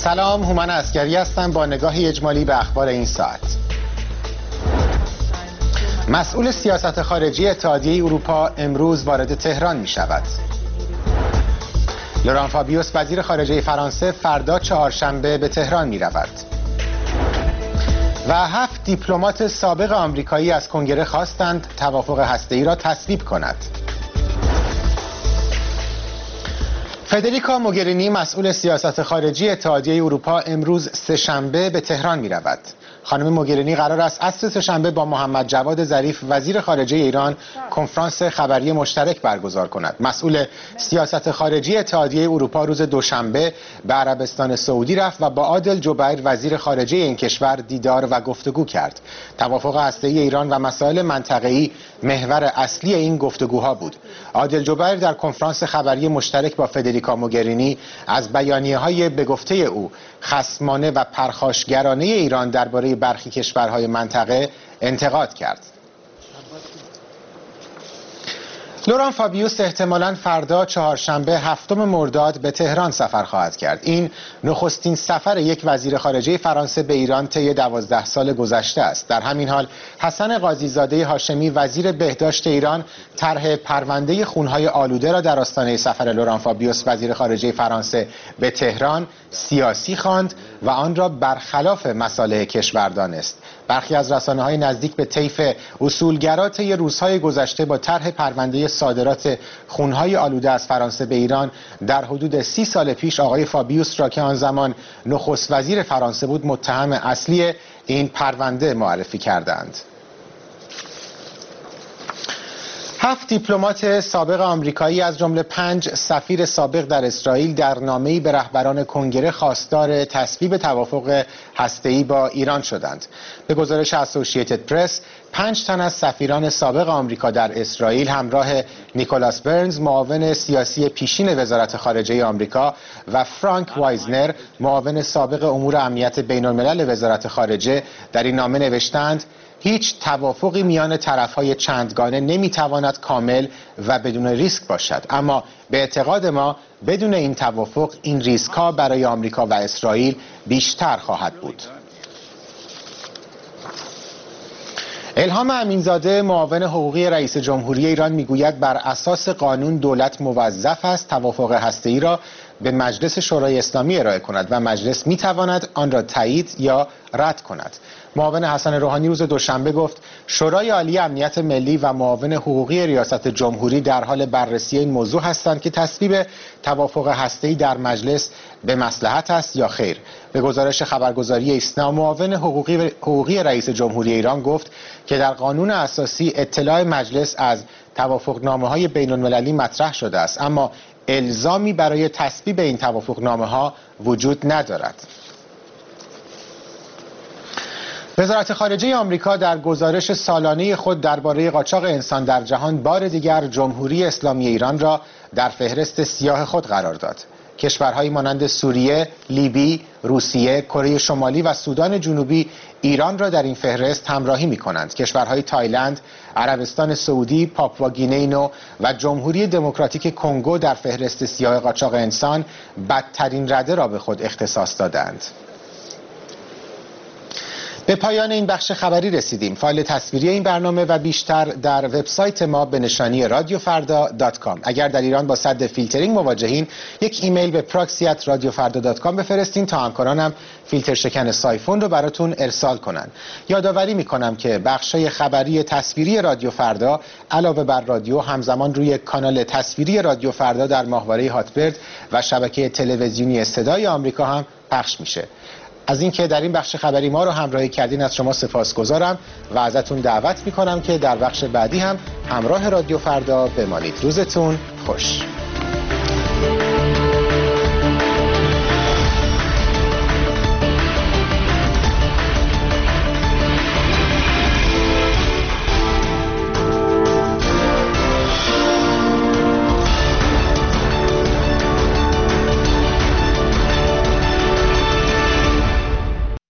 سلام، هومن عسکری هستم با نگاهی اجمالی به اخبار این ساعت. مسئول سیاست خارجی اتحادیه اروپا امروز وارد تهران می شود. لوران فابیوس وزیر خارجه فرانسه فردا چهارشنبه به تهران می رود. و 7 دیپلمات سابق آمریکایی از کنگره خواستند توافق هسته‌ای را تصویب کند. فدریکا موگرینی مسئول سیاست خارجی اتحادیه اروپا امروز سه‌شنبه به تهران می رود. خانم موگرینی قرار است عصر سه‌شنبه با محمد جواد ظریف وزیر خارجه ایران کنفرانس خبری مشترک برگزار کند. مسئول سیاست خارجی اتحادیه اروپا روز دوشنبه به عربستان سعودی رفت و با عادل جبیر وزیر خارجه این کشور دیدار و گفتگو کرد. توافق هسته‌ای ایران و مسائل منطقه‌ای محور اصلی این گفتگوها بود. عادل جبیر در کنفرانس خبری مشترک با فدریکا موگرینی از بیانیه‌های به گفته او خصمانه و پرخاشگرانه ایران درباره برخی کشورهای منطقه انتقاد کرد. لوران فابیوس احتمالاً فردا چهارشنبه 7 مرداد به تهران سفر خواهد کرد. این نخستین سفر یک وزیر خارجه فرانسه به ایران طی 12 سال گذشته است. در همین حال حسن قاضی‌زاده هاشمی وزیر بهداشت ایران طرح پرونده خونهای آلوده را در آستانه سفر لوران فابیوس وزیر خارجه فرانسه به تهران سیاسی خواند و آن را برخلاف مصالح کشور دانست. برخی از رسانه‌های نزدیک به طیف اصولگرا طی روزهای گذشته با طرح پرونده صادرات خونهای آلوده از فرانسه به ایران در حدود 30 سال پیش آقای فابیوس را که آن زمان نخست وزیر فرانسه بود متهم اصلی این پرونده معرفی کردند. 7 دیپلمات سابق آمریکایی از جمله 5 سفیر سابق در اسرائیل در نامه‌ای به رهبران کنگره خواستار تصویب توافق هسته‌ای با ایران شدند. به گزارش اسوسییتد پرس 5 تن از سفیران سابق آمریکا در اسرائیل همراه نیکولاس برنز معاون سیاسی پیشین وزارت خارجه آمریکا و فرانک وایزنر معاون سابق امور امنیت بین‌الملل وزارت خارجه در این نامه نوشتند هیچ توافقی میان طرف‌های چندگانه نمیتواند کامل و بدون ریسک باشد، اما به اعتقاد ما بدون این توافق این ریسک‌ها برای آمریکا و اسرائیل بیشتر خواهد بود. الهام امینزاده معاون حقوقی رئیس جمهوری ایران میگوید بر اساس قانون دولت موظف است توافق هسته‌ای را به مجلس شورای اسلامی ارائه کند و مجلس میتواند آن را تایید یا رد کند. معاون حسن روحانی روز دوشنبه گفت شورای عالی امنیت ملی و معاون حقوقی ریاست جمهوری در حال بررسی این موضوع هستند که تصویب توافق هسته‌ای در مجلس به مصلحت است یا خیر. به گزارش خبرگزاری ایسنا معاون حقوقی رئیس جمهوری ایران گفت که در قانون اساسی اطلاع مجلس از توافقنامه‌های بین‌المللی مطرح شده است، اما الزامی برای تصویب این توافقنامه‌ها وجود ندارد. وزارت خارجه آمریکا در گزارش سالانه خود درباره قاچاق انسان در جهان بار دیگر جمهوری اسلامی ایران را در فهرست سیاه خود قرار داد. کشورهایی مانند سوریه، لیبی، روسیه، کره شمالی و سودان جنوبی ایران را در این فهرست همراهی می‌کنند. کشورهای تایلند، عربستان سعودی، پاپوآگینه نو و جمهوری دموکراتیک کنگو در فهرست سیاه قاچاق انسان بدترین رده را به خود اختصاص دادند. به پایان این بخش خبری رسیدیم. فایل تصویری این برنامه و بیشتر در وبسایت ما به نشانی radiofarda.com. اگر در ایران با سد فیلترینگ مواجهین یک ایمیل به proxy@radiofarda.com بفرستین تا همکارانم فیلتر شکن سایفون رو براتون ارسال کنن. یادآوری میکنم که بخشای خبری تصویری رادیو فردا علاوه بر رادیو همزمان روی کانال تصویری رادیو فردا در ماهواره هاتبرد و شبکه تلویزیونی صدای آمریکا هم پخش میشه. از اینکه در این بخش خبری ما رو همراهی کردین از شما سپاسگزارم و ازتون دعوت میکنم که در بخش بعدی هم همراه رادیو فردا بمانید. روزتون خوش.